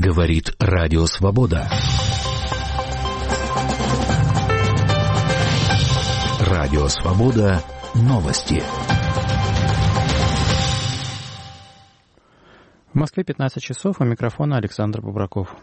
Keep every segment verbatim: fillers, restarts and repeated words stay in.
Говорит Радио Свобода. Радио Свобода. Новости. В Москве пятнадцать часов, у микрофона Александр Бубраков.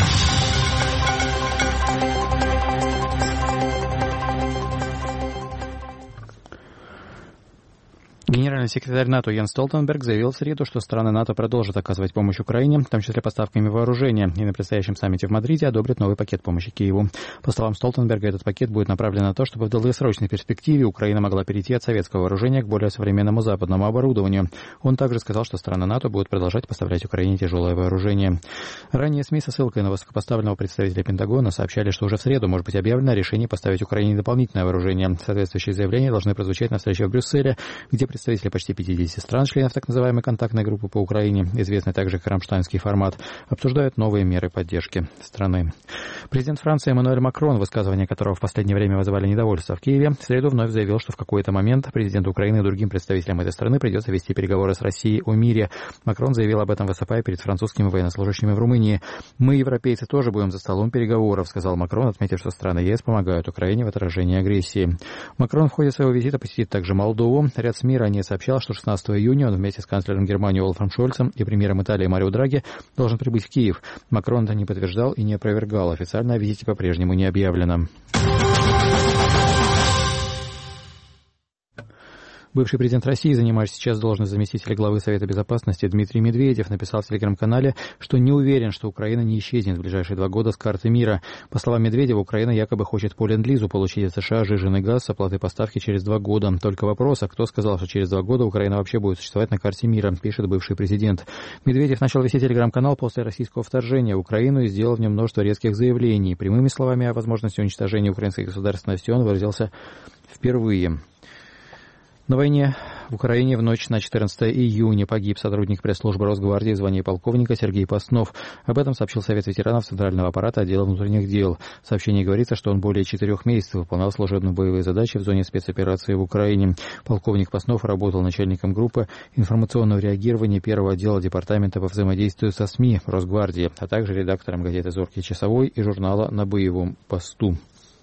Генеральный секретарь НАТО Йенс Столтенберг заявил в среду, что страны НАТО продолжат оказывать помощь Украине, в том числе поставками вооружения, и на предстоящем саммите в Мадриде одобрят новый пакет помощи Киеву. По словам Столтенберга, этот пакет будет направлен на то, чтобы в долгосрочной перспективе Украина могла перейти от советского вооружения к более современному западному оборудованию. Он также сказал, что страны НАТО будут продолжать поставлять Украине тяжелое вооружение. Ранее СМИ со ссылкой на высокопоставленного представителя Пентагона сообщали, что уже в среду может быть объявлено решение поставить Украине дополнительное вооружение. Соответствующие заявления должны прозвучать на встрече в Брюсселе, где представители почти пятидесяти стран, членов так называемой контактной группы по Украине, известный также как рамштайнский формат, обсуждают новые меры поддержки страны. Президент Франции Эммануэль Макрон, высказывания которого в последнее время вызывали недовольство в Киеве, в среду вновь заявил, что в какой-то момент президенту Украины и другим представителям этой страны придется вести переговоры с Россией о мире. Макрон заявил об этом, выступая перед французскими военнослужащими в Румынии. «Мы, европейцы, тоже будем за столом переговоров», сказал Макрон, отметив, что страны ЕС помогают Украине в отражении агрессии. Макрон в ходе своего визита посетит также Молдову. Ряд СМИ ранее сообщал, что шестнадцатого июня он вместе с канцлером Германии Олафом Шольцем и премьером Италии Марио Драги должен прибыть в Киев. Макрон это не подтверждал и не опровергал. Официально о визите по-прежнему не объявлено. Бывший президент России, занимающий сейчас должность заместителя главы Совета Безопасности, Дмитрий Медведев написал в телеграм-канале, что не уверен, что Украина не исчезнет в ближайшие два года с карты мира. По словам Медведева, Украина якобы хочет по ленд-лизу получить от США сжиженный газ с оплатой поставки через два года. Только вопрос, а кто сказал, что через два года Украина вообще будет существовать на карте мира, пишет бывший президент. Медведев начал вести телеграм-канал после российского вторжения в Украину и сделал в нем множество резких заявлений. Прямыми словами о возможности уничтожения украинской государственности он выразился впервые. На войне в Украине в ночь на четырнадцатое июня погиб сотрудник пресс-службы Росгвардии в звании полковника Сергей Паснов. Об этом сообщил Совет ветеранов Центрального аппарата отдела внутренних дел. В сообщении говорится, что он более четырех месяцев выполнял служебные боевые задачи в зоне спецоперации в Украине. Полковник Паснов работал начальником группы информационного реагирования первого отдела департамента по взаимодействию со СМИ Росгвардии, а также редактором газеты «Зоркий часовой» и журнала «На боевом посту».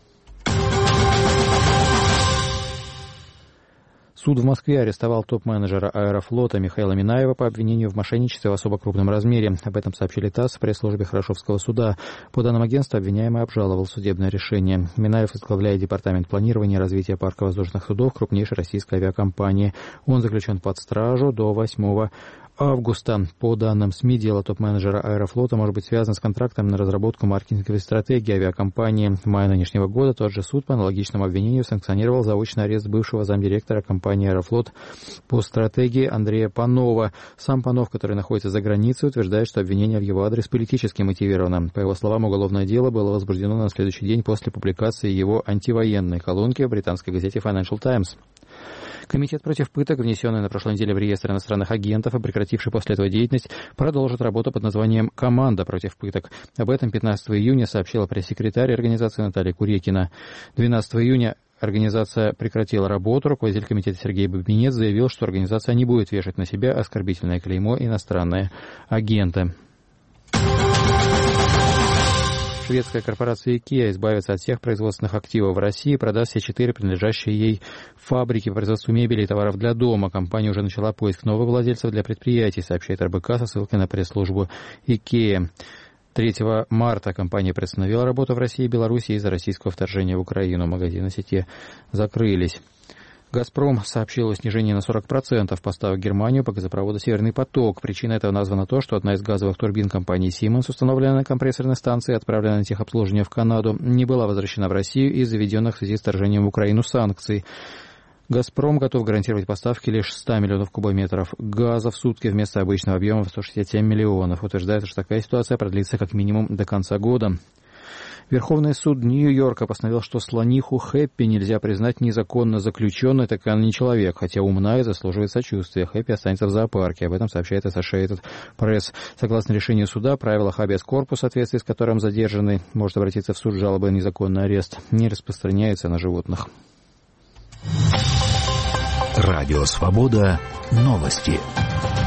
Суд в Москве арестовал топ-менеджера Аэрофлота Михаила Минаева по обвинению в мошенничестве в особо крупном размере. Об этом сообщили ТАСС в пресс-службе Хорошевского суда. По данным агентства, обвиняемый обжаловал судебное решение. Минаев возглавляет департамент планирования и развития парка воздушных судов крупнейшей российской авиакомпании. Он заключен под стражу до восьмого августа. По данным СМИ, дело топ-менеджера Аэрофлота может быть связано с контрактом на разработку маркетинговой стратегии авиакомпании. В мае нынешнего года тот же суд по аналогичному обвинению санкционировал заочный арест бывшего замдиректора компании «Аэрофлот» по стратегии Андрея Панова. Сам Панов, который находится за границей, утверждает, что обвинение в его адрес политически мотивировано. По его словам, уголовное дело было возбуждено на следующий день после публикации его антивоенной колонки в британской газете Financial Times. Комитет против пыток, внесенный на прошлой неделе в реестр иностранных агентов и прекративший после этого деятельность, продолжит работу под названием «Команда против пыток». Об этом пятнадцатого июня сообщила пресс-секретарь организации Наталья Курекина. двенадцатого июня организация прекратила работу. Руководитель комитета Сергей Бабинец заявил, что организация не будет вешать на себя оскорбительное клеймо «иностранные агенты». Шведская корпорация IKEA избавится от всех производственных активов в России и продаст все четыре принадлежащие ей фабрики по производству мебели и товаров для дома. Компания уже начала поиск новых владельцев для предприятий, сообщает эр бэ ка со ссылкой на пресс-службу IKEA. третьего марта компания приостановила работу в России и Беларуси из-за российского вторжения в Украину. Магазины сети закрылись. «Газпром» сообщил о снижении на сорок процентов поставок в Германию по газопроводу «Северный поток». Причиной этого названо то, что одна из газовых турбин компании «Сименс», установленная на компрессорной станции, отправленная на техобслуживание в Канаду, не была возвращена в Россию из-за введенных в связи с вторжением в Украину санкций. «Газпром» готов гарантировать поставки лишь ста миллионов кубометров газа в сутки вместо обычного объема в сто шестьдесят семь миллионов. Утверждается, что такая ситуация продлится как минимум до конца года. Верховный суд Нью-Йорка постановил, что слониху Хэппи нельзя признать незаконно заключенной, так как она не человек, хотя умна и заслуживает сочувствия. Хэппи останется в зоопарке. Об этом сообщает Associated Press. Согласно решению суда, правило habeas corpus, в соответствии с которым задержанный может обратиться в суд с жалобой на незаконный арест, не распространяется на животных. Радио Свобода. Новости.